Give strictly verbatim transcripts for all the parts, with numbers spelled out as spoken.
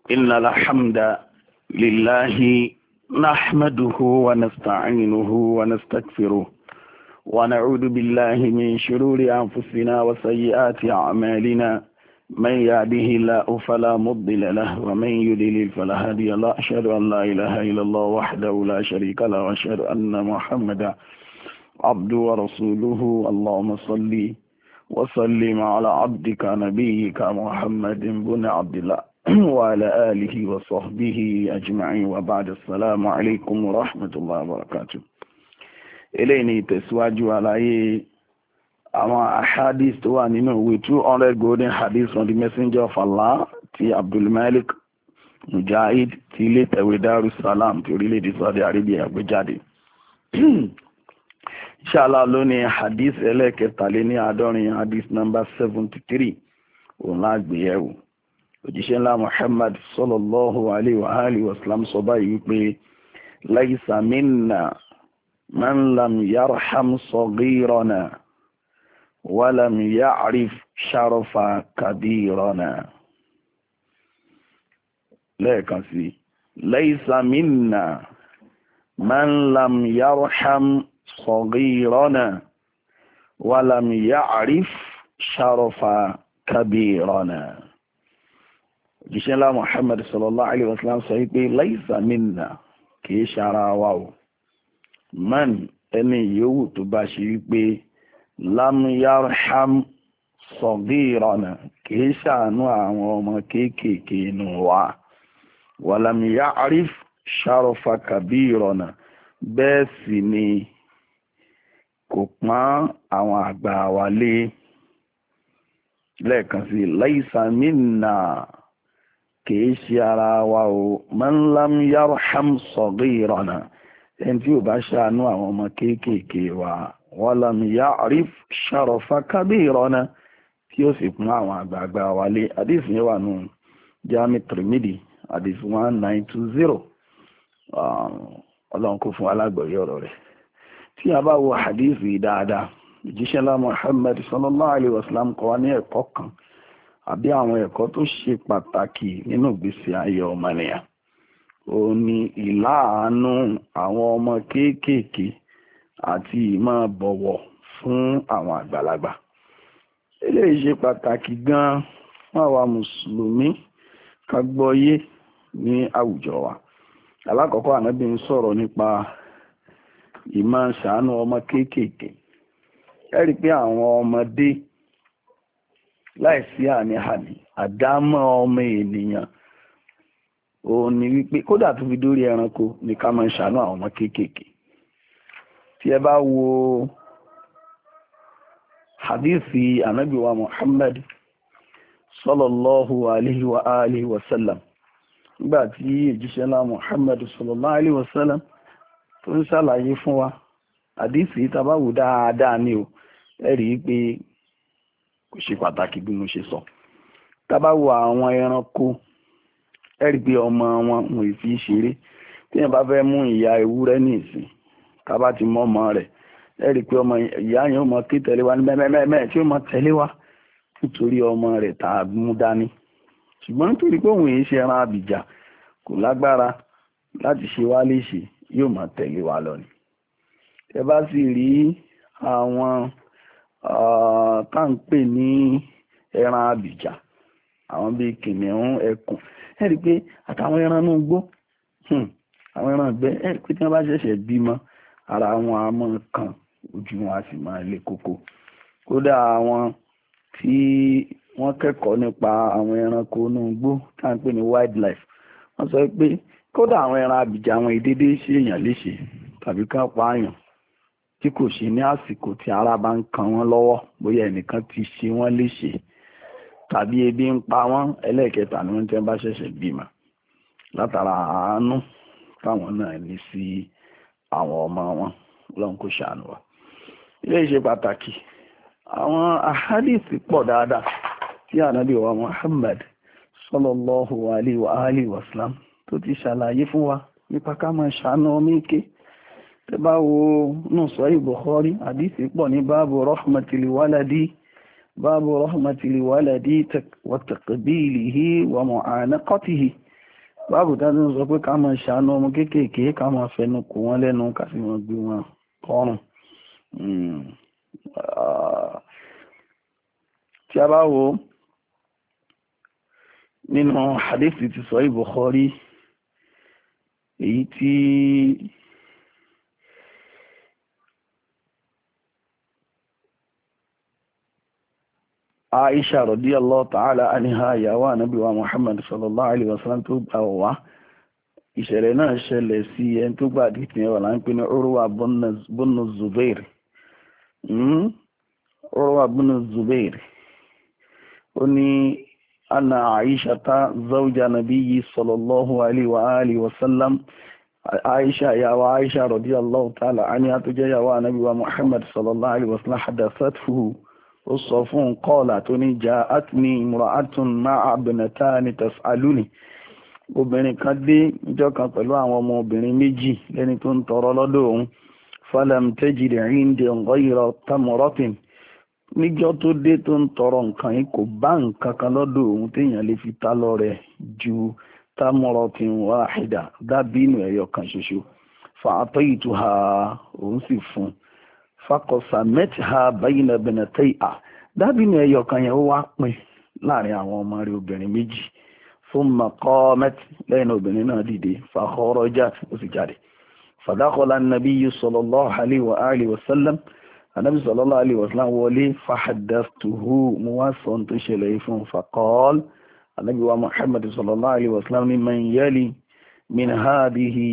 إن الحمد لله نحمده ونستعينه ونستغفره ونعوذ بالله من شرور أنفسنا وسيئات أعمالنا من يهده الله فلا مضل له ومن يضلل فلا هادي له أشهد أن لا إله إلا الله وحده لا شريك له وأشهد أن محمدا عبده ورسوله. اللهم صل وسلم على عبدك نبيك محمد بن عبد الله وعلى آله وصحبه أجمعين وبعد. السلام عليكم ورحمة الله وبركاته. eléyìí ni ìtẹ̀síwájú àlàyé àwọn ahadith tó wà nínú ìwé two hundred golden hadith from the messenger of Allah ti Abdulmalik Mujahid ti ilé tẹ̀wé Darussalam ti orílẹ̀-èdè Saudi Arabia gbé jáde. Inshallah lónìí hadith ẹlẹ́kẹtàléní àádọ́rin hadith number seventy three òun lágbèyẹ̀wò. Òjíṣẹ́ ńlá Muhammad sallallahu alayhi wa alihi wa sallam sọ báyìí wípé laysa minna man lam yarham saghirana wa lam ya'rif sharafa kabirana. Lẹ́ẹ̀kan sí, laysa minna man lam yarham saghirana wa lam ya'rif sharafa kabirana. Òjíṣẹ́ ńlá Muhammad sallallahu alayhi wa sallam sọ wípé laysa minna kìí ṣara wa o. Man ẹni yòówù tó bá ṣe wípé lam yarham saghirana kìí ṣàánú àwọn ọmọ kéékèèké inú wa. Wa lam ya'rif sharafa kabirana bẹ́ẹ̀ sì ni kò pọ́n àwọn àgbà wa lé. Lẹ́ẹ̀kan sí, laysa minna kìí ṣe ara wa o. Man lam yarham saghirana ẹni tí ò bá ṣàánú àwọn ọmọ kéékèèké wa. Wa lam ya'rif sharafa kabirana tí ó sì pọ́n àwọn àgbààgbà wa lé. Hadith yẹn wà nù Jami Tirmidhi hadith one nine two zero. Ọlọ́run kó fún alágbọ̀yé ọ̀rọ̀ rẹ̀. Tí a bá wo hadith yìí dáadáa, Òjíṣẹ́ ńlá Muhammad sallallahu alayhi wa sallam kọ́ wa ní ẹ̀kọ́ kan àbí àwọn ẹ̀kọ́ tó ṣe pàtàkì nínú ìgbésí ayé ọmọnìyàn. Ó ní ìláàánú àwọn ọmọ kéékèèké àti ìmọ̀ bọ̀wọ̀ fún àwọn àgbàlagbà. Eléyìí ṣe pàtàkì gan-an fún àwa mùsùlùmí ká gbọ́yé ní àwùjọ wa. Alákọ̀ọ́kọ́, Ànábì ń sọ̀rọ̀ nípa ìmọ̀ ṣàánú ọmọ kéékèèké. Ẹ rí i pé àwọn ọmọdé láìsí àní-àní àdámọ́ ọmọ ènìyàn òun ni wípé kódà tó fi dórí ẹranko ní ká máa ṣàánú àwọn ọmọ kéékèèké. Tí ẹ bá wo hadithi Ànábì wa Muhammad sallallahu alayhi wa alihi wa sallam, nígbà tí òjíṣẹ́ ńlá Muhammad sallallahu alayhi wa sallam tó ń ṣàlàyé fún wa hadithi tá bá wò dáadáa ni o, ẹ rí i pé kò ṣe pàtàkì bí mo ṣe sọ. Tá bá wo àwọn ẹranko, ẹ rí i pé ọmọ wọn wọn ì fi ṣeré. Tí yẹn bá fẹ́ mú ìyá ewúrẹ́ ní ìsìn, ká bá ti mọ ọmọ rẹ̀, ẹ rí i pé ọmọ ìyá yẹn ó mọ kí tẹ̀lé wa ní mẹ́mẹ́mẹ́ tí ó mọ tẹ̀lé wa nítorí ọmọ rẹ̀ tá a mú dání. Ṣùgbọ́n nítorí pé òun yìí ṣe ẹran àbìjà, kò lágbára láti ṣe wá léṣe, yóò mọ tẹ̀lé wa lọ ni. Ẹ bá sì rí àwọn tá à ń pè ní ẹran àbìjà, àwọn bíi kìnìún, ẹkùn, ẹ rí i pé àtàwọn ẹran inú igbó, àwọn ẹran ìgbẹ́, ẹ rí i pé tí wọ́n bá ṣẹ̀ṣẹ̀ bímọ, ara wọn á mọ́ kan, ojú wọn á sì máa le kókó. Kódà àwọn tí wọ́n kẹ́kọ̀ọ́ nípa àwọn ẹranko inú igbó tá à ń pè ní wildlife, wọ́n sọ pé kódà àwọn ẹran àbìjà àwọn ìdédé ṣe èèyàn léṣe tàbí kán pààyàn tí kò ṣe ní àsìkò tí ara bá ń kan wọ́n lọ́wọ́, bóyá ẹnìkan ti ṣe wọ́n léṣe tàbí ebi ń pa wọ́n. Ẹlẹ́ẹ̀kẹta ni wọ́n ti bá ṣẹ̀ṣẹ̀ bímọ, látara àánú táwọn náà ní sí àwọn ọmọ wọn. Ọlọ́run kó ṣàánú wa. Ilé ìṣe pàtàkì. Àwọn ahadith pọ̀ dáadáa tí Ànábì wa Muhammad sallallahu alayhi wa alihi wa sallam tó ti ṣàlàyé fún wa nípa ká máa ṣàánú ọmọ èké. Tẹ́ bá wo nù Sahih Bukhari, hadith pọ̀ ní báàbù rahmatil waladi باب رحمة الولد وتقبيله ومعانقته báàbù tá a ti ń sọ pé ká máa ṣàánú ọmọ kéékèèké ká máa fẹnu kò wọ́n lẹ́nu ká sì máa gbé wọn kọ́rùn. tí a bá wo nínú hadithi ti sọ Bukhari èyí tí Aisha radiyallahu ta'ala anha ìyàwó ànábì wa Muhammad sallallahu alaihi wasallam tó gbà wá ìṣẹ̀lẹ̀ náà ṣẹlẹ̀ sí ẹni tó gbà dìtì ẹwà là ń pè ní Urwa bunu Zubair Urwa bunu Zubair ó ní anna Aisha ta zawja nabiyyi sallallahu alaihi wa alihi wasallam Aisha ìyàwó Aisha radiyallahu ta'ala anha tó jẹ́ ìyàwó ànábì wa Muhammad sallallahu alaihi wasallam hadathathu ó sọ fún kọ́ọ̀lá tó ní jà átìní imra'atun ma'a ibnatani tas'aluni obìnrin kan dé níjọ́ kan pẹ̀lú àwọn ọmọ obìnrin méjì lẹ́ni tó ń tọrọ lọ́dọ̀ òun falam tajid 'indi ghayra tamratin níjọ́ tó dé tó ń tọrọ nǹkan yìí kò bá nǹkan kan lọ́dọ̀ òun téèyàn lè fi ta lọ́rẹ ju tamratin wahida dábìnú ẹ̀yọ kan ṣoṣo fa'ataytuha òun sì fún fakọsà mẹ́tìhà bayna binatayha dábìnú ẹyọ kan yẹn ó wá pín láàrin àwọn ọmọ rẹ̀ obìnrin méjì thumma qamat lẹ́yìn obìnrin náà dìde fa kharajat ó sì jáde fadakhala an-nabiyyu sallallahu alayhi wa alihi wa sallam anabi sallallahu alayhi wa sallam wọlé fahaddathtuhu mo wá sọ tó ṣẹlẹ̀ fún faqala anabi wa Muhammad sallallahu alayhi wa sallam ni man yali min hadhihi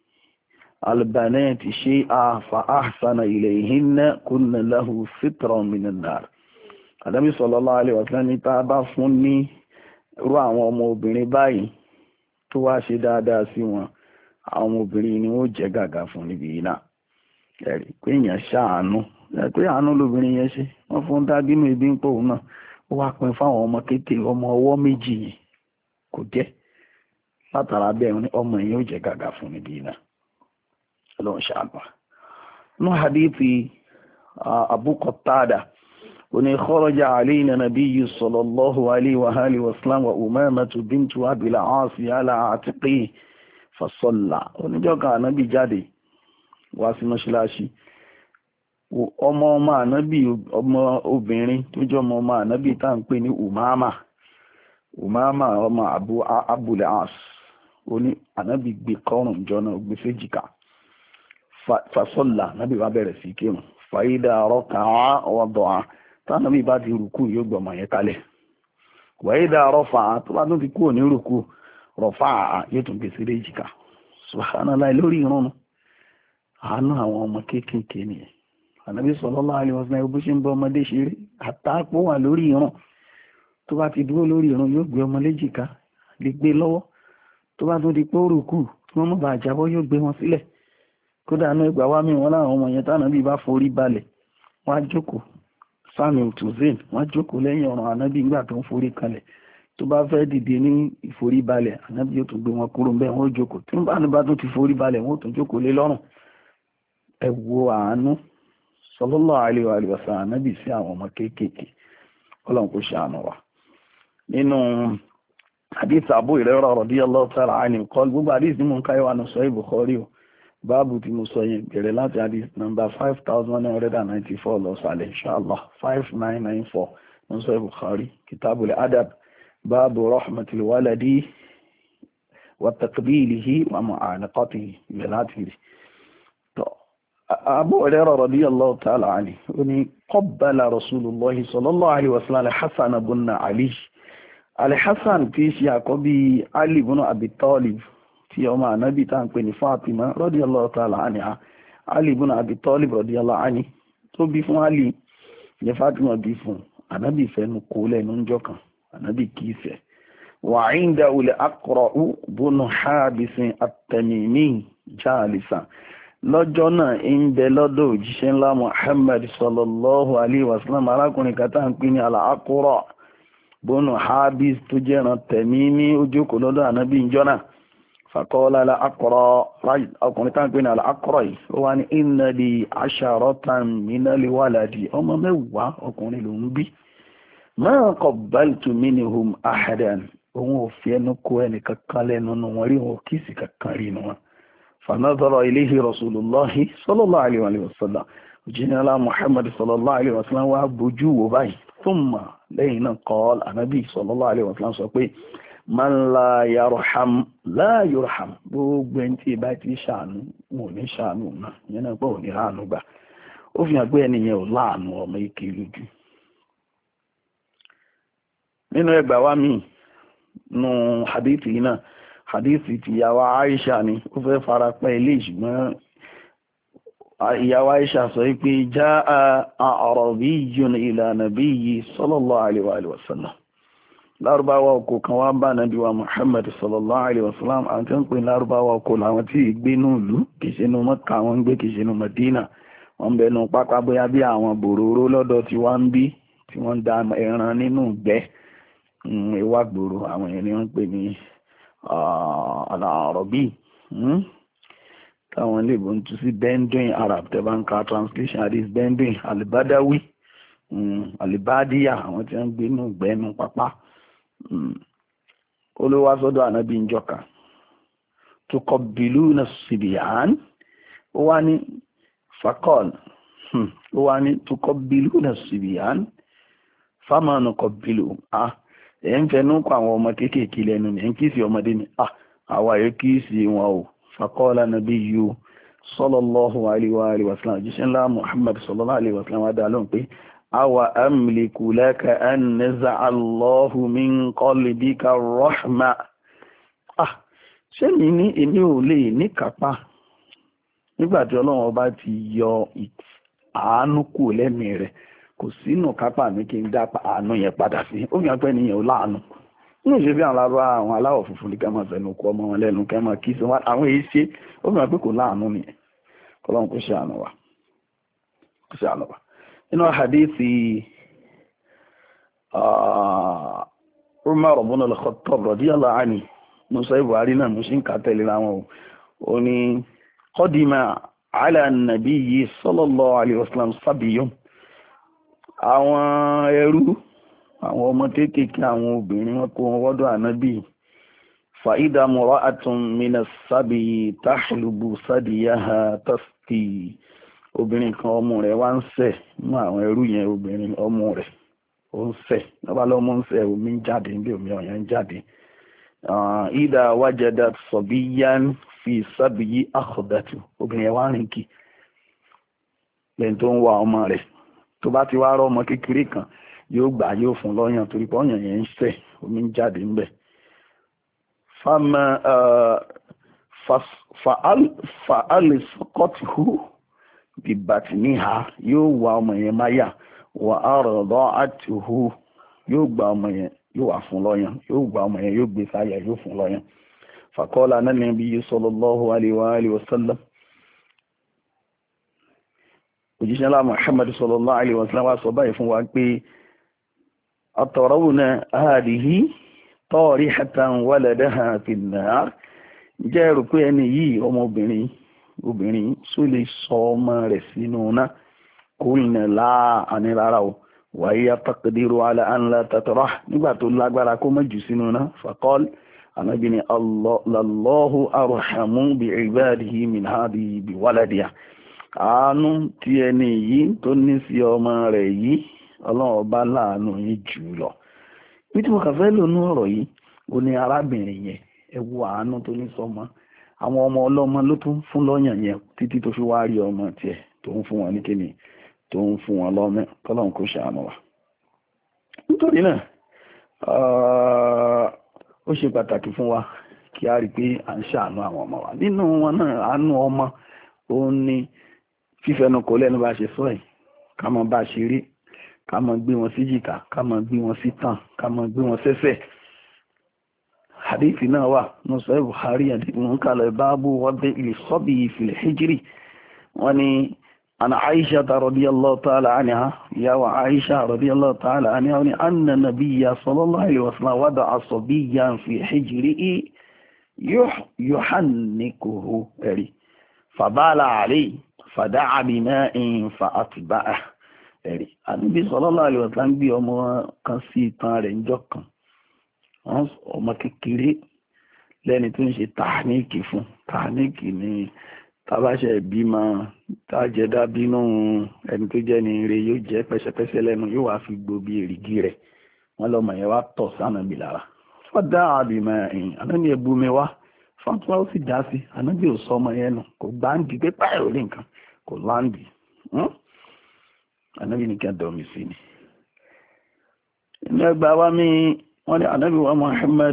albanati shay'a fa ahsana ilayhinna kunna lahu sitran minan nar Ànábì sallallahu alaihi wasallam ní tá bá fún ní irú àwọn ọmọ obìnrin báyìí tó wá ṣe dáadáa sí wọn àwọn obìnrin ni wọ́n jẹ́ gàgà fún níbi iná ẹ̀rí pé èèyàn ṣàánú pé àánú lóbìnrin yẹn ṣe wọ́n fún dábínú ibi ń pò náà ó wá pín fáwọn ọmọ kékeré ọmọ ọwọ́ méjì yìí kò jẹ́ látara bẹ́ẹ̀ ni ọmọ yẹn ó jẹ́ gàgà fún níbi iná ọlọ́run ṣàánú. nú hadithi Abu Qatada oní kharaja alayna nabiyyu sallallahu alayhi wa alihi wa sallam wa Umamatu bintu Abil Aas ala atiqi fa salla oníjọ́ kan ànábì jáde wá sí mọ́ṣáláṣí ọmọ ọmọ ànábì ọmọ obìnrin tó jẹ́ ọmọ ọmọ ànábì tá à ń pè ní Umama Umama ọmọ Abu Abul Aas oní ànábì gbé kọ́rùn jọ́nà gbé séjìká fasọ́là nábì bá bẹ̀rẹ̀ sí kírun fàídà rọ́kà ọwọ́dọ̀á tánàbí bá ti rùkú yóò gbọmọ̀ yẹn kalẹ̀ wàídà rọ́fà tó bá tún ti kúrò ní rùkú rọ́fà yóò tún gbèsè lé jìkà subhanallah lórí ìrun àánú àwọn ọmọ kéékèèké nìyẹn ànábì sallallahu alaihi wasallam bó ṣe ń bọ ọmọdé ṣeré àtàpó wà lórí ìrun tó bá ti dúró lórí ìrun yóò gbé ọmọ léjìká lè gbé lọ́wọ́ tó bá tún di pé ó rùkú tí wọ́n mọ̀ bá jábọ́ yóò gbé wọn sílẹ̀ kódà náà ìgbà wá mi wọn láwọn ọmọ yẹn tánàbí bá forí balẹ̀ wọ́n á jókòó samuel tuzen wọ́n á jókòó lẹ́yìn ọ̀ràn ànábì nígbà tó ń forí kalẹ̀ tó bá fẹ́ dìde ní ìforí balẹ̀ ànábì yóò tún gbé wọn kúrò bẹ́ẹ̀ wọ́n jókòó tí wọ́n bá ní bá tún ti forí balẹ̀ wọ́n tún jókòó lé lọ́rùn ẹ wo àánú sallallahu alaihi wa sallam ànábì sí àwọn ọmọ kéékèèké ọlọ́run kò ṣàánú wa. nínú hadith Abu Hurairah radiyallahu ta'ala anhu qala gbogbo hadith ní mò ń káyọ̀ wà ní Sahih Bukhari o báàbù tí mo sọ yẹn bẹ̀rẹ̀ láti hadith number five thousand nine hundred ninety four lọ sàlẹ̀ inshallah five nine nine four ní Sahih Bukhari kitabul adab báàbù rahmatil waladi wa taqbilihi wa mu'anaqatihi bẹ̀rẹ̀ láti rí. Abu Hurairah radiyallahu ta'ala anhu ó ní qabbala rasulullahi sallallahu alaihi wasallam al-Hasan ibn Ali al-Hasan tí í ṣe àkọ́bí Ali ibn Abi Talib tí ọmọ ànábì tá ń pè ní Fatima radiyallahu ta'ala anha Ali ibn Abi Talib radiyallahu anhu tó bí fún Ali ní Fatima bí fún ànábì fẹ́nu kó lẹ́nu ń jọkàn ànábì kìí fẹ́ wa indahu al-Aqra' ibn Habis at-Tamimi jalisan lọ́jọ́ náà ń bẹ lọ́dọ̀ òjíṣẹ́ ńlá Muhammad sallallahu alaihi wasallam arákùnrin kan tá ń pè ní al-Aqra' ibn Habis tó jẹ́ran Tamimi ó jókòó lọ́dọ̀ ànábì ìjọ náà faqala al-Aqra' ọkùnrin tá ń pè ní al-Aqra' yìí ó wá ní inna li asharatan minal waladi ọmọ mẹ́wàá ọkùnrin ló ń bí ma qabbaltu minhum ahadan òun ò fi ẹnu kó ẹnì kankan lẹ́nu nù wọn rí, òun ò kíìsì kankan rí nu wọn. fanadara ilayhi rasulullahi sallallahu alayhi wa sallam, òjìnlá muhammad sallallahu alayhi wa sallam wá bójú wò báyìí. thumma lẹ́yìn náà qala ànábì sallallahu alayhi wa sallam sọ pé man la yarham la yurham, gbogbo ẹni tí ìbá ti ṣàánú wọn ò ní ṣàánú náà, ìyẹn náà pé ò ní ráàánú gbà. ó fi hàn pé ẹnìyẹn ò láàánú ọmọ ike lójú. nínú ẹgbà wa míì nù hadithi náà, hadithi ti ìyàwó Aisha ni ó fẹ́ fara pẹ́ ilé, ṣùgbọ́n ìyàwó Aisha sọ pé jaa a'rabiyyun ila nabiyyi sallallahu alaihi wa sallam, lárúbáwá oko kan wá bá nàbí wa Muhammad sallallahu alaihi wa sallam. àwọn tí ń pè lárúbáwá oko làwọn tí ìgbé nù ìlú, kìí ṣe inú Mẹ́kà wọn ń gbé, kìí ṣe inú Mẹ́dínà. wọ́n ń bẹnu pápá bóyá bí àwọn bòróró lọ́dọ̀ tí wọ́n ń bí, tí wọ́n ń da ẹran nínú ìgbẹ́ ìwà gbòòrò, àwọn èèyàn ni wọ́n ń pè ní al-Arabi, táwọn ilé ìbò ń tú sí Bedouin Arab, tẹ́bánká translation hadith Bedouin, al-Badawi, al-Badiya, àwọn tí wọ́n ń gbé nínú ìgbẹ́ nínú pápá. olówó sọ́dọ̀ ànábì ń jọ́ka tuqabbiluna as-sibyan, ó wá ní faqal, ó wá ní tuqabbiluna as-sibyan fama nuqabbilu, ah ẹ̀ ń fẹnu kọ àwọn ọmọ kéékèèké lẹ́nu ní ẹ̀ ń kíìsì ọmọdé ni, ah àwa yẹ kíìsì wọn o. faqala nabiyyu sallallahu alaihi wa alihi wa sallam, jíṣẹ́ ńlá Muhammad sallallahu alaihi wa sallam wá dá lóhùn pé awa amliku laka an naza'a Allahu min qalbika rahma, ah ṣé mi ní èmi ò lè ní kápá nígbà tí ọlọ́run ọba ti yọ àánú kù lẹ́mìí rẹ̀, kò sínú kápá mi kí n dá àánú yẹn padà sí. ó yàn pé nìyẹn ò láàánú ní ìṣe bí àwọn àwọn aláwọ̀ funfun ní kẹ́mọ̀ fẹ́nu kọ́ ọmọ wọn lẹ́nu kẹ́mọ̀ kí sí wọn, àwọn èyí ṣe ó yàn pé kò láàánú nìyẹn. kọ́lọ́run kò ṣe àánú wa, kò ṣe àánú wa. nínú hadithi Umar ibn al-Khattab radiyallahu anhu, musa ibuhari náà mo ṣe ń kà tẹ̀lé láwọn o, ó ní qadima ala an-nabiyyi sallallahu alayhi wa sallam sabiyyun, àwọn ẹrú, àwọn ọmọ kéékèèké, àwọn obìnrin, wọn kó wọn wọ́dọ̀ ànábì. fa idha mura'atun minas sabiyyi tahlubu sadiyaha tasqi, obìnrin kan ọmọ rẹ̀ wá ń sẹ̀ nínú àwọn ẹrú yẹn, obìnrin ọmọ rẹ̀ ó ń sẹ̀, lọ́ba lọ́mọ ń sẹ̀, omi ń jáde níbi omi ọ̀yàn ń jáde. idha wajadat sabiyyan fi sabiyyi akhadatu, obìnrin yẹn wá rìn kì lẹ́yìn tó ń wá ọmọ rẹ̀, tó bá ti wá rọ́ ọmọ kékeré kan yóò gbà yóò fún lọ́yàn, torí pé ọ̀yàn yẹn ń sẹ̀, omi ń jáde ńbẹ̀. fama fa'alisqathu bibatniha, yóò wá ọmọ yẹn máyà, wà arda'atuhu, yóò gba ọmọ yẹn, yóò wà fún lọ́yàn, yóò gba ọmọ yẹn, yóò gbé sáyà, yóò fún lọ́yàn. faqala an-nabiyyu sallallahu alaihi wa alihi wa sallam, òjíṣẹ́ ńlá Muhammad sallallahu alaihi wa sallam wá sọ báyìí fún wa pé atarawna hadhihi tarihatan waladaha fin nar, jẹ́ rò pé ẹni yìí ọmọbìnrin obìnrin só lè sọ ọmọ rẹ̀ sínú náà. qulna la, àní rárá o. wa hiya taqdiru ala an la tatrah, nígbà tó lágbára kó má jù sínú náà. faqal, ànábì ní Allahu arhamu bi ibadihi min hadhihi bi waladiha, àánú tí ẹni yìí tó ní sí ọmọ rẹ̀ yìí, ọlọ́run ọba láàánú yìí jù lọ. bí tí mo kà fẹ́ lò ní ọ̀rọ̀ yìí, ó ní arábìnrin yẹn, ẹ wo àánú tó ní sọmọ, àwọn ọmọ ọlọ́mọ ló tún fún lọ́yàn yẹn títí tó fi wá rí ọmọ tiẹ̀ tó ń fún wọn ní kíni, tó ń fún wọn lọ́mọ. kọ́lọ́run kó ṣàánú wa. nítorí náà ó ṣe pàtàkì fún wa kí a rí i pé à ń ṣàánú àwọn ọmọ wa. nínú wọn náà àánú ọmọ òun ni fífẹnu kò lẹ́nu bá ṣe sọ yìí, ká mọ bá ṣe rí, ká mọ gbé wọn sí jìkà, ká mọ gbé wọn sí tàn, ká mọ gbé wọn sẹ́sẹ̀. hadithi náà wà nùsọ̀ Bukhari àti ìmúkàlẹ̀ báàbù wọ́dẹ̀ ìlẹ̀sọ́bì fil hijri. wọ́n ní ana Aisha radiyallahu ta'ala anha, ìyàwó Aisha radiyallahu ta'ala anha, wọ́n ní anna nabiyya sallallahu alaihi wasallam wada'a sabiyyan fi hijrihi yuhannikuhu, ẹ̀rí, fabala alayhi fada'a bima'in fa'atba'ah, ẹ̀rí. Ànábì sallallahu alaihi wasallam gbé ọmọ kan sí itan rẹ̀ ńjọ́ kan, ọmọ kékeré lẹ́ni tó ń ṣe tàníìkì fún tàníìkì ní tàbáṣẹ ìbímọ tájẹdá bínú ẹni tó jẹ́ ní ire yóò jẹ́ pẹ́sẹ́pẹ́sẹ́ lẹ́nu yóò wá fi gbòbí èrìgì rẹ̀ wọ́n lọ́mọ yẹn wá tọ̀ sánàbì lára fọ́dá àbìmọ̀ ẹ̀yìn ànábì ẹ̀bù mi wá fọ́ntíwá ó sì dá sí ànábì ò sọ ọmọ yẹn nù kò gbáǹdì pé páyọ̀ orí nǹkan kò láǹdì ànábì ní kí á dọ̀ mí sí ni. inú ẹgbàá wa mi wọ́n ní ànábì wa Muhammad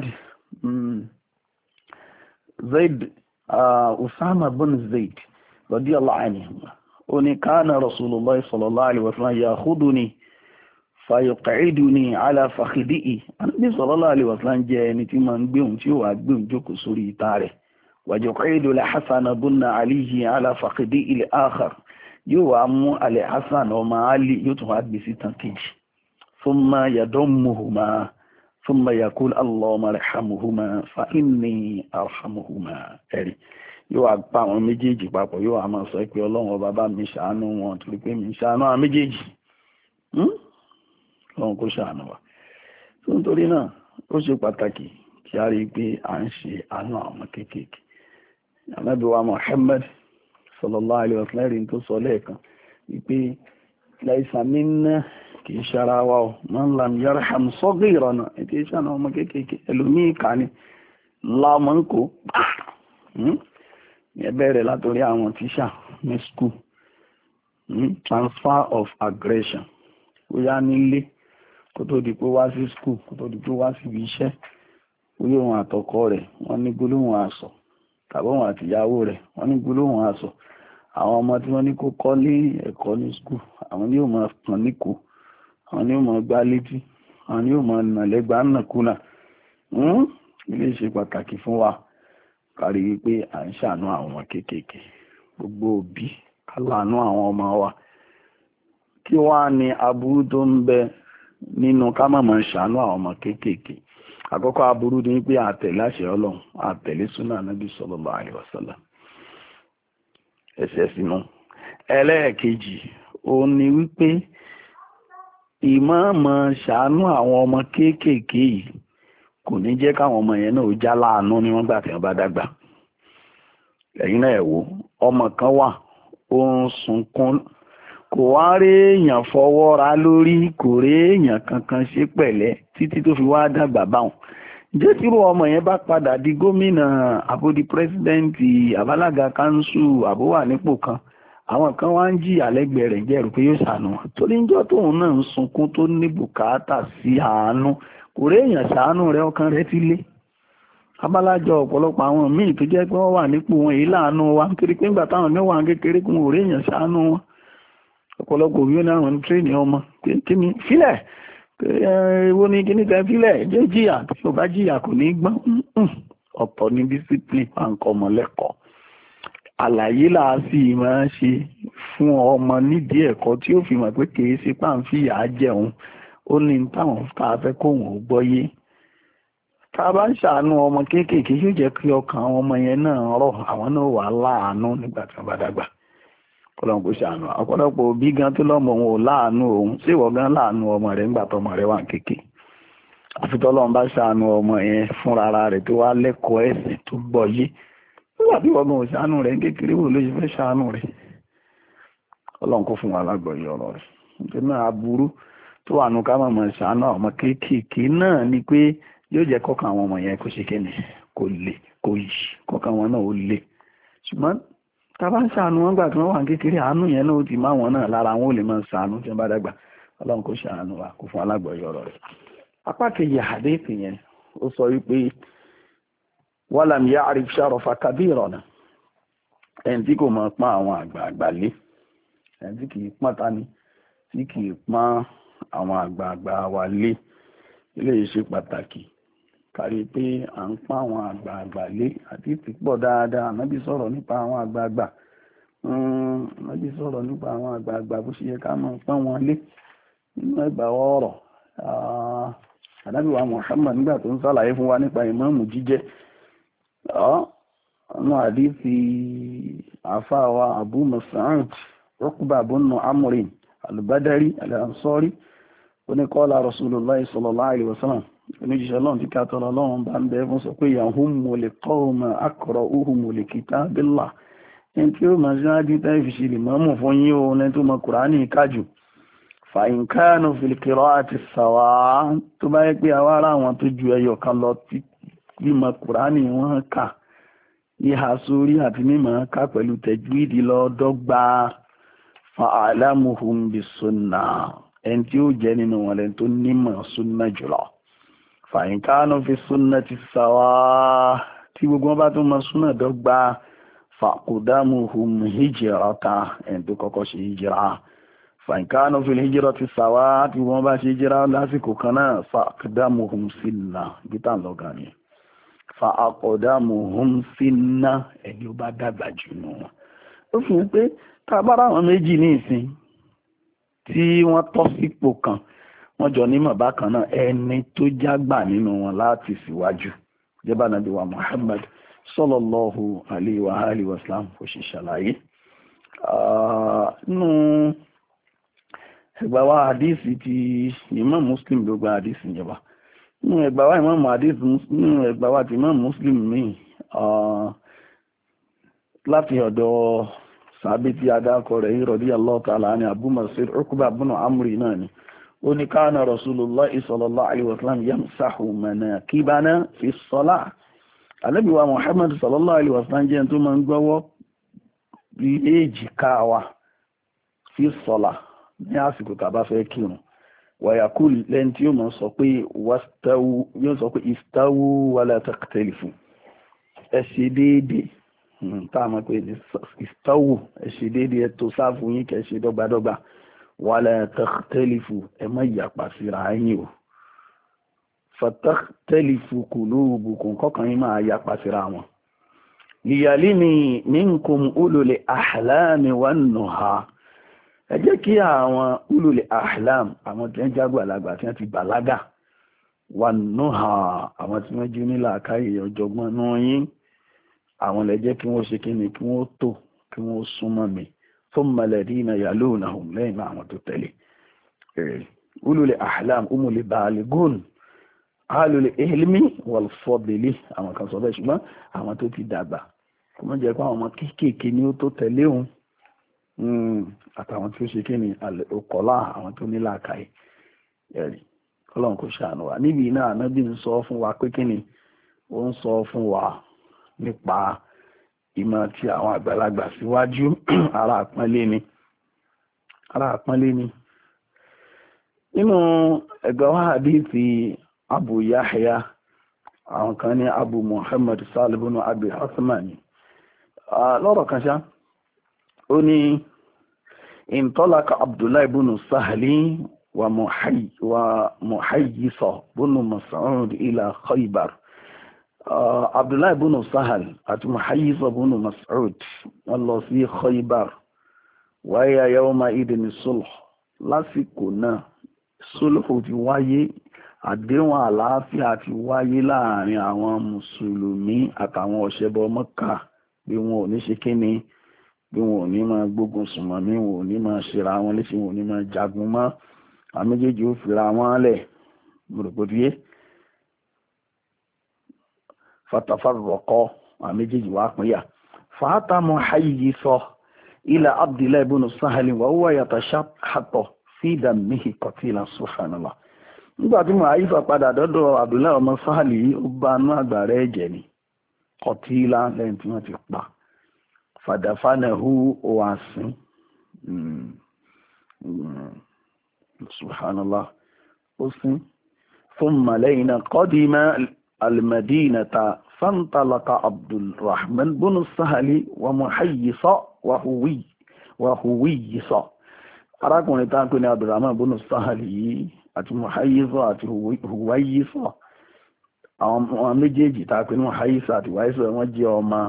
Zaid Usama bin Zaid radiyallahu anhu ó ní kana Rasulullah sallallahu alaihi wasallam yakhuduni fayuq'iduni ala fakhidihi ànábì sallallahu alaihi wasallam jẹ́ ẹni tí máa ń gbé òun tí ó wà gbé òun jókòó sórí ìta rẹ̀ wàjọ̀kọ́ìdò al-Hasan bin Ali ala fakhidihi al-akhar yóò wá mú al-Hasan ọmọ Ali yóò tún wá gbé sí tán kejì thumma yadummuhuma thumma yaqul Allahumma arhamhuma fa inni arhamuhuma ẹ̀rí yóò wá pa àwọn méjèèjì papọ̀ yóò wá máa sọ pé ọlọ́run ọba bá mi ṣàánú wọn torí pé mi ṣàánú àwọn méjèèjì ọlọ́run kó ṣàánú wa tó nítorí náà ó ṣe pàtàkì kí a rí i pé à ń ṣe àánú àwọn kéékèèké Ànábì wa Muhammad sallallahu alaihi wasallam tó sọ lẹ́ẹ̀kan wípé laisa minna kì í ṣara wa o man lam yarham saghirana ètò ìṣànà ọmọ kéékèèké ẹlòmíì kà ní láọmọ ń kó ẹ bẹ̀rẹ̀ látòrí àwọn tíṣà ní school transfer of aggression ó yá nílé kó tó di pé wá sí school kó tó di pé wá síbi iṣẹ́ ó yóò wọn àtọkọ rẹ̀ wọ́n ní gbólóhùn asọ̀ tàbí wọn àtìyàwó rẹ̀ wọ́n ní gbólóhùn asọ̀ àwọn ọmọ tí wọ́n ní kó kọ́ ní ẹ̀kọ́ ní school àwọn ní yóò máa pọ̀n níkò àwọn ní yóò máa gbá létí àwọn ní yóò máa nà lẹ́gbàá nàkúnà ilé ṣe pàtàkì fún wa kárí wípé à ń ṣàánú àwọn ọmọ kéékèèké gbogbo òbí ká láàánú àwọn ọmọ wa kí wá ní aburú tó ń bẹ nínú ká má máa ṣàánú àwọn ọmọ kéékèèké àkọ́kọ́ aburú ni pé àtẹ̀lé àṣẹ ọlọ́run àtẹ̀lé súnà nábì sallallahu alaihi wasallam ẹsẹ̀ sínú ẹlẹ́ẹ̀kejì òun ni wípé ìmọ̀ọ́mọ̀ ṣàánú àwọn ọmọ kéékèèké yìí kò ní jẹ́ káwọn ọmọ yẹn náà ó já láàánú ní wọ́n gbà tí wọ́n bá dàgbà ẹ̀yin náà ẹ̀ wò ọmọ kan wà ó ń sunkún kò wá rí èèyàn fọwọ́ ra lórí kò rí èèyàn kankan ṣe pẹ̀lẹ́ títí tó fi wá dàgbà báwọn ǹjẹ́ tírú ọmọ yẹn bá padà di gómìnà àbódi pírẹsidẹ́ǹtì àbálága kánsù àbówà nípò kan àwọn kan wá ń jìyà lẹ́gbẹ̀ẹ́ rẹ̀ jẹ́rù pé yóò ṣàánú wọn torí níjọ́ tóun náà ń sunkún tó ní bùkátà sí àánú kò rí èèyàn ṣàánú rẹ̀ ọkàn rẹ̀ ti lé abálájọ ọ̀pọ̀lọpọ̀ àwọn míì tó jẹ́ pé wọ́n wà nípò wọn èyí láàánú wa nítorí pé nígbà táwọn mẹ́wàá kékeré kún ò rí èèyàn ṣàánú wọn ọ̀pọ̀lọpọ̀ òbí ní àwọn tírẹ́nì ọmọ kíni fílẹ̀ èwo ni kíní kan fílẹ̀ jẹ́ jìyà tí ò bá jìyà kò ní gbọ́n ọ̀pọ̀ ní discipline pàǹkọ́ ọmọ lẹ́kọ̀ọ́ àlàyé làásì máa ń ṣe fún ọmọ nídìí ẹ̀kọ́ tí ó fi mọ̀ pé kìí ṣe pàǹfìyà jẹun ó ní táwọn tá a fẹ́ kóhùn ó gbọ́yé tá a bá ń ṣàánú ọmọ kéékèèké yóò jẹ́ kí ọkàn àwọn ọmọ yẹn náà rọ̀ àwọn náà wà láàánú nígbà tí wọ́n bá dàgbà kọlọ́n kò ṣàánú ọ̀pọ̀lọpọ̀ òbí gan tó lọ́mọ òun ò láàánú òun ṣé ìwọ gan láàánú ọmọ rẹ̀ nígbà tọmọ rẹ̀ wà kéèké àfitọ́lọ́n bá ṣàánú ọmọ yẹn fúnra rẹ̀ tó wá lẹ́kọ̀ọ́ ẹ̀sìn tó gbọ́ yé nígbà tí ìwọ gan ò ṣàánú rẹ̀ kékeré wò ló ṣe fẹ́ ṣàánú rẹ̀ kọlọ́n kò fún wa lágbọ̀ọ́yé ọ̀rọ̀ rẹ̀ nítorí náà aburú tó wà nù ká má mọ̀ ṣàánú àwọn ọmọ kéékèèké náà ni pé yóò jẹ́ kọ́kàn àwọn ọmọ yẹn kó ṣe kéne kó le kó yí kọ́kàn wọn náà ó le ṣùgbọ́n tàbá ń ṣàánú wọn gbà tí wọ́n wà kékeré àánú yẹn náà ó ti má wọn náà lára wọn ò lè máa ṣàánú tí wọ́n bá dàgbà ọlọ́run kò ṣàánú wa kò fún alágbọ̀ọ́yé ọ̀rọ̀ rẹ̀. apá kejì àdéhùn yẹn ó sọ wípé wàlám ya'rif sharafa kabirana ẹni tí kò máa pọ́n àwọn àgbààgbà lé ẹni tí kì í pọ́n tani tí kì í pọ́n àwọn àgbààgbà wa lé eléyìí ṣe pàtàkì kárí pé à ń pọ́n àwọn àgbààgbà lé àti ìtìpọ̀ dáadáa ànábì sọ̀rọ̀ nípa àwọn àgbààgbà ànábì sọ̀rọ̀ nípa àwọn àgbààgbà bó ṣe yẹ ká máa pọ́n wọn lé nínú ẹgbà ọ̀rọ̀ ànábì wa Muhammad nígbà tó ń sàlàyé fún wa nípa ìmáàmù jíjẹ́ ọ̀nà àdífi àfáà wa Abu Mas'ud Uqba ibn Amr al-Badri al-Ansari oníkọ́lá Rasulullah sallallahu alaihi wasallam oníṣẹ́ ọlọ́run tí ká tọrọ ọlọ́run bá ń bẹ fún sọ pé yahumul qawma aqra'uhumul kitabillah ẹni tí ó mọ̀ sí ájú tẹ́ fi ṣe lè mọ́mù fún yín o lẹ́ni tó mọ kùránì kájù fa in kanu fil qira'ati sawa tó bá yẹ pé àwa ará àwọn tó ju ẹyọ kan lọ tí mímọ̀ kùránì wọn kà ìhà sórí àti mímọ̀ ká pẹ̀lú tajwidi lọ dọ́gba fa a'lamuhum bis sunnah ẹni tí ó jẹ́ nínú wọn lẹ́ni tó nímọ̀ súnnà jùlọ fa in kanu fi sunnati sawa tí gbogbo wọn bá tún mọ̀ súnnà dọ́gba fàkùdámùhùm hijrata ẹni tó kọ́kọ́ ṣe hijira fàìkánù fil hijrati sawa tí wọ́n bá ṣe hijira lásìkò kan náà fàkùdámùhùm sinna gítà lọ́gà ni fàkùdámùhùm sinna ẹni ó bá dàgbà jù nù wọn. ó fi hàn pé tá a bá ra àwọn méjì ní ìsìn tí wọ́n tọ́ sípò kan wọ́n jọ nímọ̀ bákan náà ẹni tó jágbà nínú wọn láti síwájú jẹ́bà nàbí wa Muhammad sallallahu alayhi wa alihi wa sallam kò ṣe ṣàlàyé nínú ẹgbà wa hadisi ti Imam Muslim ló gba hadisi ìjọba nínú ẹgbà wa Imam hadisi nínú ẹgbà wa ti Imam Muslim mi láti ọ̀dọ̀ sàbí tí adákọ rẹ̀ yìí radiyallahu ta'ala ní Abu Mas'ud Uqba ibn Amri náà ni ó ní kana Rasulullah sallallahu alayhi wa sallam yamsahu manakibana fi s-salah Ànábì wa Muhammad sallallahu alaihi wasallam jẹ́ tó máa ń gbọ́wọ́ bí èjìká wa fi sọ́lá ní àsìkò tàbá fẹ́ kírun wàyàkùl lẹ́ni tí yóò máa sọ pé yóò sọ pé istawu wala taqtalifu ẹ ṣe déédéé tá a mọ̀ pé istawu ẹ ṣe déédéé ẹ tó sáfù yín kẹ́ ṣe dọ́gbadọ́gba wala taqtalifu ẹ má yàpá síra yín o fatakhtalifu qulubukum kọ́kàn yín máa yapa síra wọn. liyalini minkum ulul ahlami wan nuha ẹ jẹ́ kí àwọn ulul ahlam àwọn tí wọ́n jágbà lágbà tí wọ́n ti bàlágà wan nuha àwọn tí wọ́n jí nílà káyè ọ̀jọ̀gbọ́n náà yín àwọn lẹ jẹ́ kí wọ́n ṣe kí ni kí wọ́n tó kí wọ́n súnmọ́ mi thumma alladhina yalunahum lẹ́yìn àwọn tó tẹ̀lé ulul ahlam umul baligun alùlẹ̀ ilmi wal fadli àwọn kan sọ bẹ́ẹ̀ ṣùgbọ́n àwọn tó ti dàgbà kò mọ́ jẹ́ pé àwọn ọmọ kéékèèké ni ó tó tẹ̀lé òun àtàwọn tí ó ṣe kíni ọkọ̀lá àwọn tó ní làákàyè ẹ̀rí ọlọ́run kò ṣàánú wa níbi iná ànábì ń sọ fún wa pé kíni ó ń sọ fún wa nípa ìmọ̀ tí àwọn àgbàlagbà síwájú ara àpọ́nlé ni ara àpọ́nlé ni nínú ẹgbẹ́ wa hadithi Abu Yahya àwọn kan ní Abu Muhammad Salih ibn Abi Hasmani lọ́rọ̀ kan ṣá ó ní intolaka Abdullah ibn Sahli wa Muhayyisa ibn Mas'ud ila Khaybar Abdullah ibn Sahal àti Muhayyisa ibn Mas'ud wọ́n lọ sí Khaybar wa hiya yawma idin sulh lásìkò náà sulhu ti wáyé àdéhùn àlàáfíà ti wáyé láàrin àwọn mùsùlùmí àtàwọn ọ̀ṣẹ́bọ Mọ́kà bí wọn ò ní ṣe kíni bí wọn ò ní máa gbógun sùnmọ́ mí wọn ò ní máa ṣera wọn léṣe wọn ò ní máa jagun mọ́ àwọn méjèèjì ó fira wọn lẹ̀ mọ̀rọ̀pọ̀dúyé fatafarraqa àwọn méjèèjì wá pínyà fàátà Muhayyisa ila Abdillah ibn Sahal wa huwa yatashahhatu fi damihi qatilan subhanallah nígbà tí mo àyífà padà dọ́dọ̀ Abdullahi ọmọ Sáàlì ó bá nú àgbàrá ẹ̀jẹ̀ ni kọtílá lẹ́yìn tí wọ́n ti pa fàdàfánàhù òwàsín subhanallah ó sín fún màlẹ́yìn náà qadima al-madinata fantalaka Abdulrahman bin Sáàlì wa Muhayyisa wa Huwayyisa arákùnrin tá ń pè ní Abdulrahman bin Sáàlì yìí àti Muhayyisa àti Huwayyisa àwọn méjèèjì tá a pè ní Muhayyisa àti Huwayyisa wọ́n jẹ́ ọmọ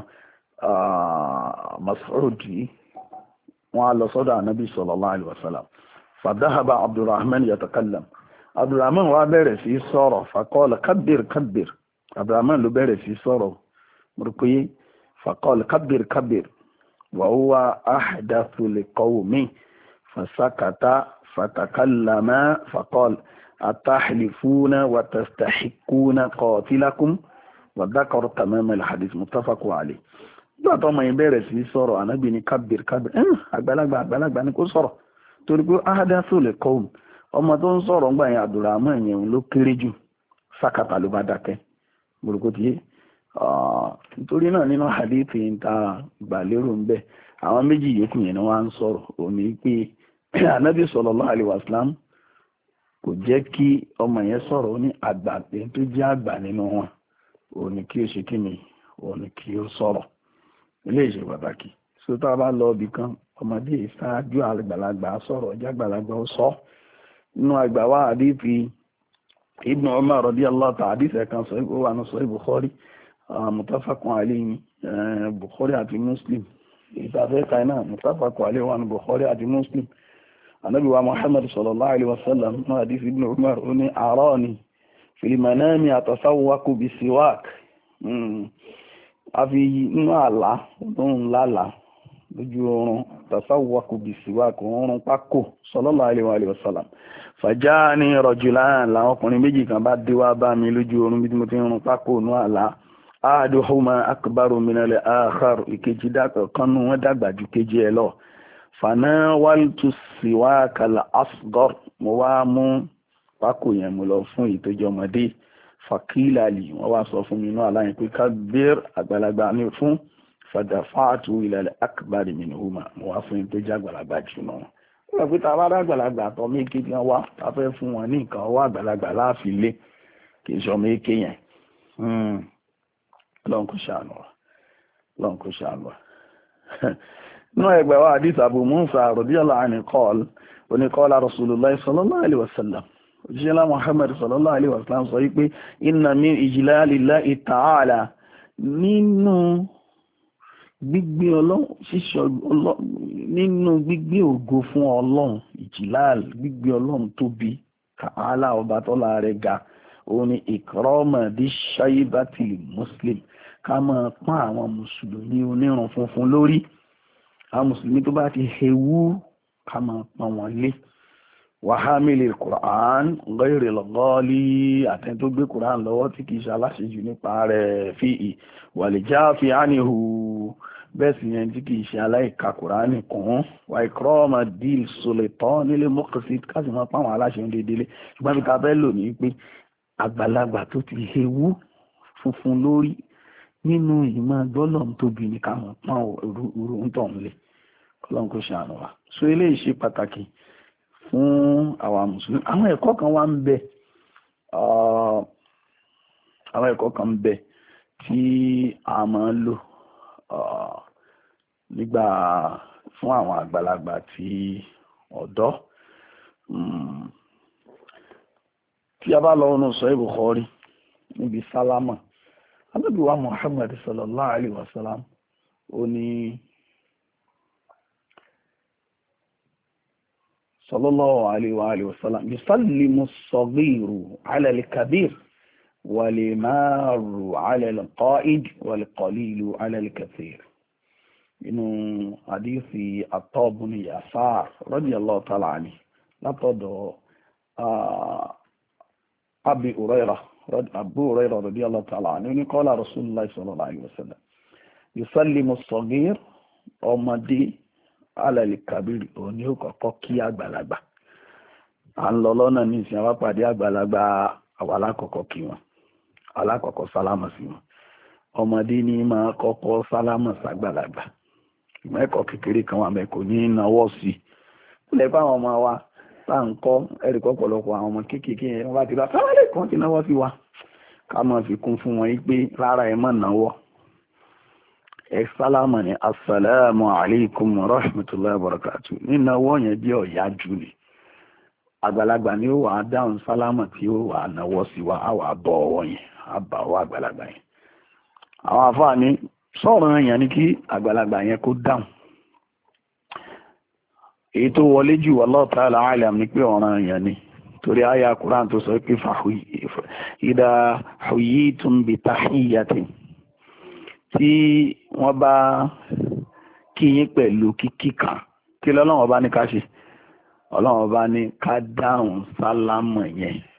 Mas'ud wọ́n á lọ sọ́dọ̀ ànábì sallallahu alaihi wasallam fadhahaba Abdurrahman yatakallam Abdurrahman wá bẹ̀rẹ̀ sí sọ̀rọ̀ faqala kabbir kabbir Abdurrahman ló bẹ̀rẹ̀ sí sọ̀rọ̀ mọ̀rọ̀kọ́yé faqala kabbir kabbir wa huwa ahdathu liqawmi fasakata fatakallama faqal atahlifuna wa tastahikuna qatilakum wa dhakara tamam al-hadith muttafaqun alayh. Nígbà tó ọmọ yẹn bẹ̀rẹ̀ sí sọ̀rọ̀ ànábì ní kábìrì kábìrì ẹ̀ àgbàlagbà àgbàlagbà ni kò sọ̀rọ̀ torí pé ahadathul qawm ọmọ tó ń sọ̀rọ̀ ńgbà yẹn Abdurrahman yẹn ló kéré jù sákàtà ló bá dákẹ́ gbòròkó tiye nítorí náà nínú hadith yìí ta gbàlérò ń bẹ àwọn méjì yòókù yẹn ni wọ́n á ń sọ̀rọ̀ òní pé ànábì sallallahu alaihi wasallam kò jẹ́ kí ọmọ yẹn sọ̀rọ̀ ó ní àgbà tó jẹ́ àgbà nínú wọn òní kí ó ṣe kí ni òní kí ó sọ̀rọ̀ ilé ìṣe pàtàkì so tá a bá lọ ibì kan ọmọdé ìṣáájú àgbàlagbà sọ̀rọ̀ ọjà àgbàlagbà ó sọ nínú àgbà wa àdìfi Ibn Umar radiyallahu ta'ala àdìsẹ̀ kan sọ ó wà ní sọ Bukhari muttafaqun alayhi Bukhari àti Muslim ìtàfẹ́ kan náà muttafaqun alayhi wà ní Bukhari àti Muslim Ànábì wa Muhammad sallallahu alayhi wa sallam ní àdìsí Ibn Umar ó ní arani fil manami atasawwaku bisiwak àfi inú àlá lóhun lálá lójú oorun tasawwaku bisiwak oorun pákó sallallahu alayhi wa sallam fajani rajulan làwọn ọkùnrin méjì kan bá dé wá bá mi lójú oorun bí mo ti ń rún pákó inú àlá ahaduhuma akbaru minal akhar ìkejì dàgbà kan nù wọ́n dàgbà ju kejì ẹ̀ lọ fanawaltu siwaka al-asghar mo wá mú pákó yẹn mo lọ fún ìtọ́jú ọmọdé fakilali wọ́n wá sọ fún mi inú àlá yẹn pé kábír àgbàlagbà ní fún fadafa'tu ila al-akbar minhuma mo wá fún ìtọ́jú àgbàlagbà jù náà wọ́n pé tá a bá dá àgbàlagbà àtọ́ méjì kan wá tá a fẹ́ fún wọn ní nǹkan ọwọ́ àgbàlagbà láàfin lé kì í sọ méjì yẹn lọ́n kò ṣàánú wa lọ́n kò ṣàánú wa. nínú ẹgbẹ́ wa hadith Abu Musa radiyallahu anhu qala oníkọ́lá Rasulullah sallallahu alaihi wasallam òjíṣẹ́lá Muhammad sallallahu alaihi wasallam sọ wípé inna min ijlalillahi ta'ala nínú gbígbé ọlọ́run ṣíṣọ ọlọ́run nínú gbígbé ògo fún ọlọ́run ìjìláàl gbígbé ọlọ́run tóbi ta'ala ọba tọ́lá rẹ̀ ga òun ni ìkọ́rọ́mọ̀ dí ṣáyébátì muslim ká máa pọ́n àwọn mùsùlùmí onírun funfun lórí àwọn mùsùlùmí tó bá ti hewú ká máa pọ́n wọn lé wàhámìlì quran ghayril ghali àtẹni tó gbé quran lọ́wọ́ tí kìí ṣe aláṣejù nípa rẹ̀ fi ì wàlìjáfi ánìhù bẹ́ẹ̀ sì yẹn tí kìí ṣe aláìka quran kún wà ìkọ́rọ́mọ̀ dí sultan nílé mọ́kànsí ká sì máa pọ́n àwọn aláṣẹ ń dédélé ṣùgbọ́n bí ká fẹ́ lò ní pé àgbàlagbà tó ti hewú funfun lórí nínú ìmọ̀ gbọ́lọ̀m tóbi ní káwọn pọ́n òru ń tọ̀ nílé kọ́lọ́n kó ṣàánú wa so eléyìí ṣe pàtàkì fún àwa mùsùlùmí àwọn ẹ̀kọ́ kan wá ń bẹ àwọn ẹ̀kọ́ kan ń bẹ tí a máa ń lò nígbà fún àwọn àgbàlagbà tí ọ̀dọ́ tí a bá lọ ọ̀nà sọ Bukhari níbi sálámà Ànábì wa Muhammad sallallahu alaihi wasallam ó ní sallallahu alaihi wa alihi wasallam yusallimu as-saghiru ala al-kabir wal-maru ala al-qa'id wal-qalilu ala al-kathir inú hadithi Attab ibn Yasar radiyallahu ta'ala anhu látọ̀dọ̀ Abi Hurairah Abu Hurairah radiyallahu ta'ala anhu ní qala Rasulullah sallallahu alaihi wasallam yusallimu as-saghir ọmọdé ala al-kabir òní ó kọ́kọ́ kí àgbàlagbà à ń lọ lọ́nà ní ìsìn àwọn pàdé àgbàlagbà àwọn alákọ̀ọ́kọ́ kí wọn alákọ̀ọ́kọ́ sálámà sí wọn ọmọdé ní máa kọ́kọ́ sálámà sàgbàlagbà ìmọ̀ ẹ̀kọ́ kékeré kan wà mẹ́kọ̀ọ́ ní náwó sí lẹ́pọ̀ àwọn ọmọ wa tá à ń kọ́ ẹ̀rí pọ̀pọ̀lọpọ̀ àwọn ọmọ kéékèèké yẹn wọ́n bá ti rà sáwálẹ̀ kan ti náwó sí wa ká máa fi kún fún wọn pé rárá ẹ má náwó ẹ sálámà ní assalamu alaikum wa rahmatullahi wa barakatuh nínáwó yẹn bí ọ̀yá jù ni àgbàlagbà ni ó wà á dáhùn sálámà tí ó wà á náwó sí wa á wà á bọ̀ ọwọ́ yẹn á bà ọwọ́ àgbàlagbà yẹn àwọn àfáà ní sọ̀rọ̀ yẹn ni kí àgbàlagbà yẹn kó dáhùn èyí tó wọlé jù wallahu ta'ala alam ní pé ọ̀ràn yẹn ni torí àyà Qur'an tó sọ pé idha huyyitum bi tahiyyatin tí wọ́n bá kí yín pẹ̀lú kíkí kan kí lọ́lọ́run ọba ní ká ṣe ọlọ́run ọba ní ká dáhùn sálámù yẹn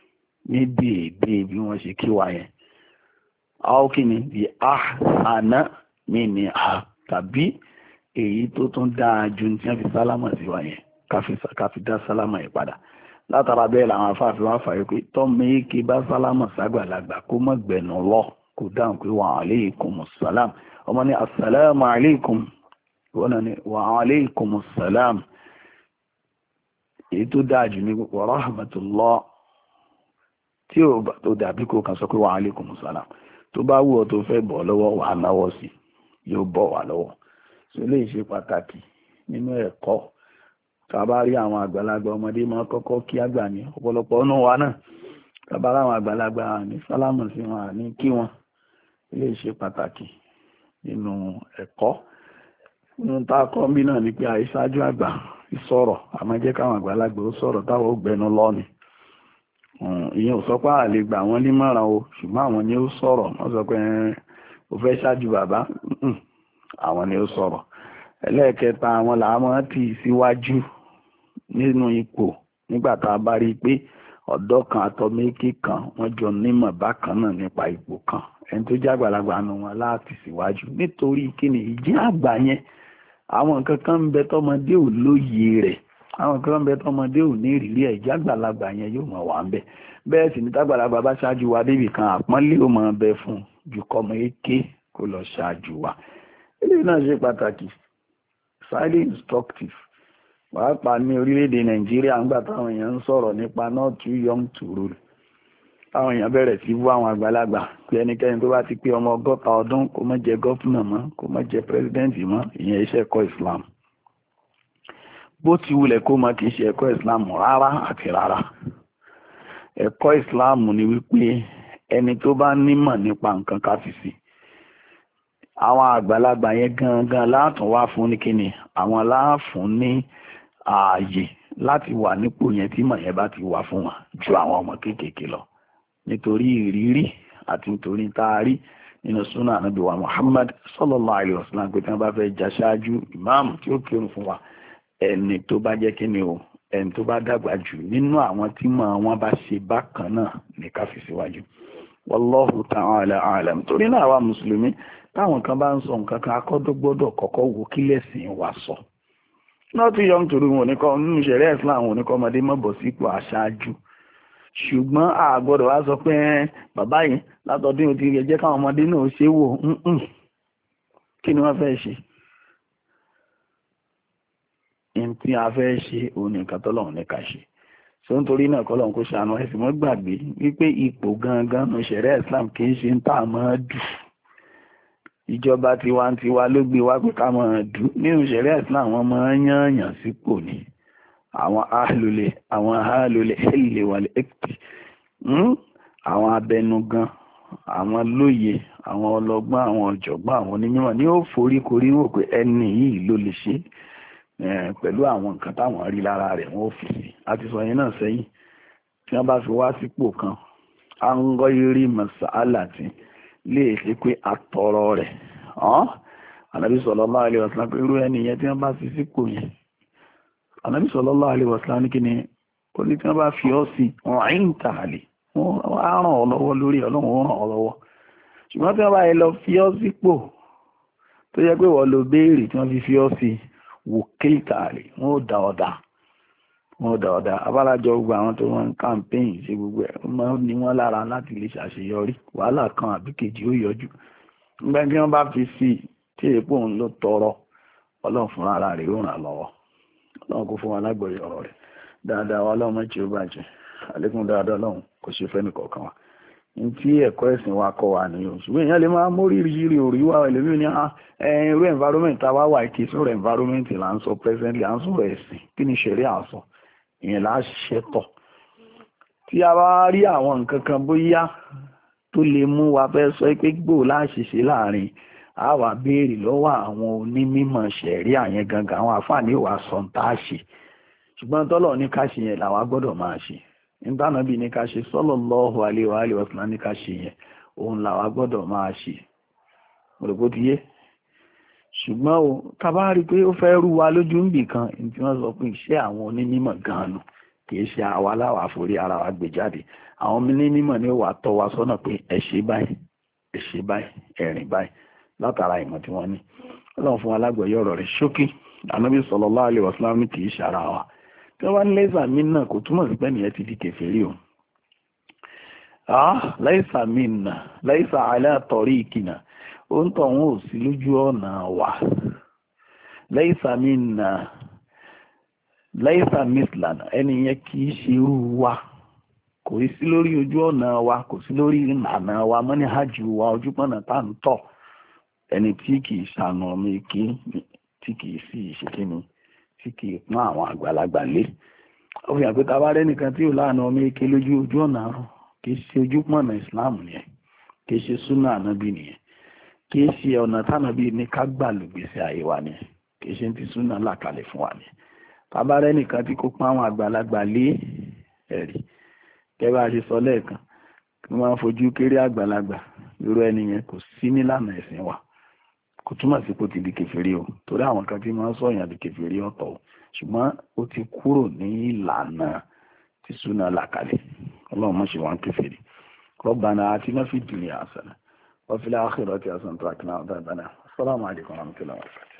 ní déédé bí wọ́n ṣe kí wa yẹn àwọn kí ni bí ahsana minha tàbí èyí tó tún dáa ju tí wọ́n fi sálámà sí wa yẹn káfi dá sálámà yẹn padà látara bẹ́ẹ̀ làwọn afáàfin wá fàyè pé tọ́mọ èké bá sálámà ságbàlagbà kó mọ̀ gbẹ̀nù lọ kó dáhùn pé wa alaykumus salam ọmọ ní assalamu alaykum wọ́n ní wa alaykumus salam èyí tó dáa jù ní wa rahmatullah tí ó bá tó dàbí kó kàn sọ pé wa alaykumus salam tó bá wù ọ́ tó fẹ́ bọ̀ lọ́wọ́ wà náwọ́ sí yóò bọ̀ wà lọ́wọ́ so lè ṣe pàtàkì nínú ẹ̀kọ́ tàbá rí àwọn àgbàlagbà ọmọdé máa kọ́kọ́ kí àgbà ní ọ̀pọ̀lọpọ̀ ọ̀nà wa náà tàbá rí àwọn àgbàlagbà ní sálámù sí wọn ní kí wọn lè ṣe pàtàkì nínú ẹ̀kọ́ nínú tá a kọ́ bí náà ni pé àìṣáájú àgbà sọ̀rọ̀ àmọ́ jẹ́ káwọn àgbàlagbà ó sọ̀rọ̀ táwọn ó gbẹnu lọ́ni ìyẹn ò sọ pé a lè gbà wọ́n nímọ̀ràn o ṣùgbọ́n àwọn ni ó sọ̀rọ̀ wọ́n sọ pé ó fẹ́ ṣáájú bàbá àwọn ni ó sọ̀rọ̀ ẹlẹ́ẹ̀kẹta àwọn làwọn tì síwájú nínú ipò nígbà tá a bá rí i pé ọ̀dọ́ kan àtọ́mẹ́kì kan wọ́n jọ nímọ̀ bákan náà nípa ipò kan ẹni tó jẹ́ àgbàlagbà nu wọn láti síwájú nítorí kíni ìjẹ́ àgbà yẹn àwọn nǹkan kan ń bẹ tọmọdé ò lóye rẹ̀ àwọn nǹkan kan ń bẹ tọmọdé ò ní ìrírí ẹ̀ ìjẹ́ àgbàlagbà yẹn yóò mọ̀ wá ń bẹ bẹ́ẹ̀ sì ní tágbàlagbà bá ṣáájú wa débì kan àpọ́nlé ò mọ̀ bẹ fún ju kọ́mọ èké kó lọ ṣáájú wa eléyìí náà ṣe pàtàkì highly instructive pàápàá ní orílẹ̀-èdè nàìjíríà ńgbà táwọn èèyàn ń sọ̀rọ̀ nípa not too young to rule táwọn èèyàn bẹ̀rẹ̀ sí wú àwọn àgbàlagbà pé ẹnikẹ́ni tó bá ti pé ọmọ ọgọ́ta ọdún kó má jẹ gọ́fúnà mọ́ kó má jẹ pírẹsidẹ́ǹtì mọ́ ìyẹn iṣẹ́ ẹ̀kọ́ islam bó ti wulẹ̀ kó má kì í ṣe ẹ̀kọ́ islam rárá àti rárá ẹ̀kọ́ islam ni wípé ẹni tó bá nímọ̀ nípa nǹkan káfíìsì àwọn àgbàlagbà yẹn gangan láàtún wá fún ní kíni àwọn láàfún ní ààyè láti wà nípò yẹn tí mọ̀ yẹn bá ti wà fún wọn ju àwọn ọmọ kéékèèké lọ nítorí ìrírí àti nítorí tá a rí nínú súnà ànábì wa Muhammad sallallahu alayhi wa sallam pé tí wọ́n bá fẹ́ jà ṣáájú ìmáàmù tí ó kírun fún wa ẹni tó bá jẹ́ kíni o ẹni tó bá dàgbà jù nínú àwọn tí mọ̀ wọn bá ṣe bákan náà ní ká fi síwájú wallahu ta'ala a'lam torí náà àwa mùsùlùmí táwọn kan bá ń sọ nǹkan kan akọ́dọ́ gbọ́dọ̀ kọ́kọ́ wo kí lẹ́sìn wa sọ not too young to rule wọn oníkọ́ nínú ìṣẹ̀rẹ́ Islam wọn oníkọ́ ọmọdé má bọ̀ sípò aṣáájú ṣùgbọ́n a gbọ́dọ̀ wá sọ pé bàbá yìí látọdún yìí ti rí ẹjẹ́ káwọn ọmọdé náà ṣe wò kí ni wọ́n fẹ́ ṣe ní tí a fẹ́ ṣe òun nìkan tọ́lọ́run ní ká ṣe so nítorí náà kọ́lọ́run kó ṣàánú ẹ̀sìn mọ́ gbàgbé wípé ipò gangan nínú ìṣẹ̀rẹ́ Islam kì í ṣe ń tà mọ́ dù ìjọba tiwantiwa ló gbé wá pé ká máa dùn nínú ìṣẹ̀lẹ̀ Islam àwọn máa ń yànyàn sípò ní àwọn ahlulè àwọn ahlulè hẹ́lẹ̀ wàlẹ̀ ẹ́kìtì àwọn abẹnugan àwọn lóye àwọn ọlọ́gbọ́n àwọn ọ̀jọ̀gbọ́n àwọn onímọ̀ ní ó forí korí wò pé ẹni yìí ló lè ṣe pẹ̀lú àwọn nǹkan táwọn rí lára rẹ̀ wọ́n ò fi sí àti sọ yẹn náà sẹ́yìn tí wọ́n bá fi wá sípò kan à ń gọ́ irí mọ̀sálà tí lè ṣe pé àtọrọ rẹ̀ ọ́n ànábì sallallahu alaihi wasallam pé irú ẹni yẹn tí wọ́n bá fi sípò yẹn ànábì sallallahu alaihi wasallam ní kíni ó ní tí wọ́n bá fi ọ́ sí ọ̀hìn tààlì wọ́n á ràn ọ́ lọ́wọ́ lórí ọlọ́run ó ràn ọ́ lọ́wọ́ ṣùgbọ́n tí wọ́n bá yẹ lọ fi ọ́ sípò tó yẹ pé wọ́n lo béèrè tí wọ́n fi fi ọ́ sí wò kéètààlì wọ́n ó da ọ̀dà wọ́n ó da ọ̀dà abálájọ gbogbo àwọn tó wọ́n ń kàmpéyìn ṣe gbogbo ẹ̀ wọ́n ní wọ́n lára láti lè ṣàṣeyọrí wàhálà kan àbí kejì ó yọjú nígbà tí wọ́n bá fi sí tí èèpo òun ló tọrọ ọlọ́run fúnra ara rẹ̀ ó ràn lọ́wọ́ ọlọ́run kò fún wa lágbọ̀ọ́yọ̀ ọ̀rọ̀ rẹ̀ dáadáa wa ọlọ́run mọ̀jẹ̀ ó bàjẹ́ àlékún dáadáa ọlọ́run kò ṣe fẹ́ nìkọ̀ọ̀kan wa ní tí ẹ̀kọ́ ẹ̀sìn wa kọ́ wa nìyẹn ṣùgbọ́n èèyàn lè máa mórí rírí orí wa ẹlòmíì ní irú environment tá a wá wà kí sọ̀rọ̀ environment là ń sọ presently à ń sọ̀rọ̀ ẹ̀sìn kí ni ṣẹ̀rí à ń sọ ìyẹn là á ṣiṣẹ́ tọ̀ tí a bá rí àwọn nǹkan kan bóyá tó lè mú wa fẹ́ sọ pé gbòò láṣìṣe láàrin a wá béèrè lọ́wọ́ àwọn onímọ̀ ṣẹ̀rí àyẹn gangan àwọn àfààní wa sọ ń tá a ṣe ṣùgbọ́n tọ́lọ̀ ní ká ṣe yẹn làwa gbọ́dọ̀ máa ṣe nígbàna bí ní ká ṣe sallallahu alaihi wa alihi wasallam ní ká ṣe yẹn òun làwa gbọ́dọ̀ máa ṣe òrògbó ti yé ṣùgbọ́n o ká bá rí i pé ó fẹ́ rú wa lójú níbì kan tí wọ́n sọ pé iṣẹ́ àwọn onímọ̀ gan-an nù kìí ṣe àwa láwà forí ara wa gbé jáde. Àwọn mímọ̀ ni ó wà tọ́ wa sọ́nà pé ẹ ṣe báyìí ẹ ṣe báyìí ẹ̀rìn báyìí látara ìmọ̀ tí wọ́n ní. Ọlọ́run fún alágbọ̀yé ọ̀rọ̀ rẹ̀ ṣókí. Ànábì sallallahu alaihi wasallam kìí ṣe ara wa. Tí wọ́n bá ní laysa minna kò túmọ̀ sí pé nìyẹn ti di kèfèrí o. Ah, laysa minna laysa ala tariqina ó ń tọ̀ wọ́n ò sí lójú ọ̀nà wa. Laysa minna laysa mislana ẹni yẹn kì í ṣe irú wa, kò sí lórí ojú ọ̀nà wa, kò sí lórí ìlànà wa, mọ́ni hajj wa, ojú pọ̀nà tá ń tọ̀. Ẹni tí kì í ṣàánú ọmọ èké, tí kì í sì ṣe kíni, tí kì í pọ́n àwọn àgbàlagbà lé. Ó fi hàn pé tá bá rẹ́ nìkan tí ò láàánú ọmọ èké lójú ojú ọ̀nà kì í ṣe ojú pọ̀nà Islam nìyẹn, kì í ṣe súnà ànábì nìyẹn, kì í ṣe ọ̀nà tánàbí ní ká gbà lùgbèsè àyè wa nìyẹn, kì í ṣe ti súnà làkàlẹ̀ fún wa nìyẹn. Tá bá rẹ́ nìkan tí kò pọ́n àwọn àgbàlagbà lé ẹ̀rí kẹ́ bá ṣe sọ lẹ́ẹ̀kan kí wọ́n fojú kéré àgbàlagbà, irú ẹni yẹn kò sí nílànà ẹ̀sìn wa, kò túmọ̀ sí pé ó ti di kèfèrí o, torí àwọn kan tí wọ́n sọ̀yàn di kèfèrí ọ̀tọ̀ o, ṣùgbọ́n ó ti kúrò ní ìlànà tí súnà làkàlẹ̀. Ọlọ́run má ṣe wá ń kèfèrí. Rabbana atina fid dunya hasana wa fil akhirati hasanatan wa qina adhaban nar. Assalamu alaikum wa rahmatullahi wa barakatuh.